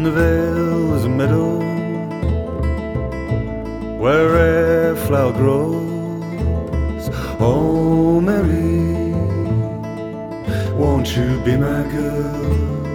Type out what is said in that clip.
the vale is a meadow where a flower grows. Oh, Mary, won't you be my girl?